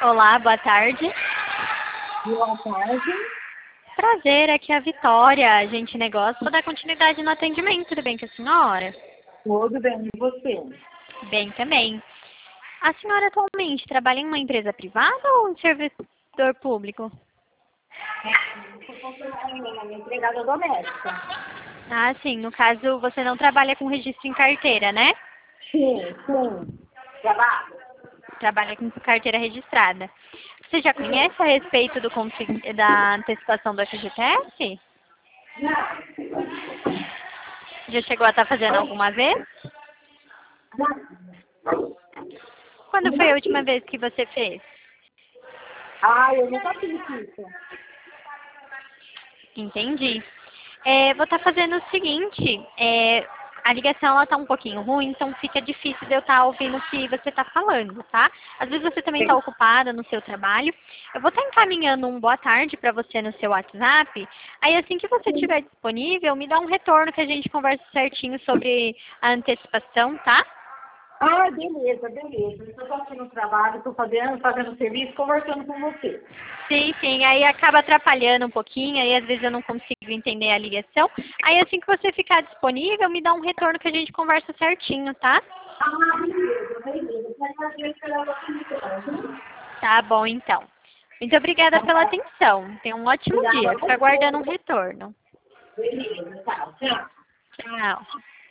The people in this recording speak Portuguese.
Olá, boa tarde. Boa tarde. Prazer, aqui é a Vitória, agente de negócio. Vou dar continuidade no atendimento, tudo bem com a senhora? Tudo bem, e você? Bem também. A senhora atualmente trabalha em uma empresa privada ou em servidor público? Empregada doméstica. Ah, sim, no caso você não trabalha com registro em carteira, né? Sim. Trabalho? Trabalha com carteira registrada. Você já conhece a respeito da antecipação do FGTS? Já chegou a estar fazendo alguma vez? Quando foi a última vez que você fez? Eu nunca fiz isso. Entendi. Vou estar fazendo o seguinte, a ligação está um pouquinho ruim, então fica difícil de eu estar ouvindo o que você está falando, tá? Às vezes você também está ocupada no seu trabalho. Eu vou estar encaminhando um boa tarde para você no seu WhatsApp. Aí assim que você estiver disponível, me dá um retorno que a gente conversa certinho sobre a antecipação, tá? Beleza. Eu estou aqui no trabalho, estou fazendo serviço, conversando com você. Sim, sim. Aí acaba atrapalhando um pouquinho, aí às vezes eu não consigo entender a ligação. Aí assim que você ficar disponível, me dá um retorno que a gente conversa certinho, tá? Beleza. Tá bom, então. Muito obrigada pela atenção. Tenha um ótimo dia. Fico aguardando um retorno. Beleza, tchau. Tchau.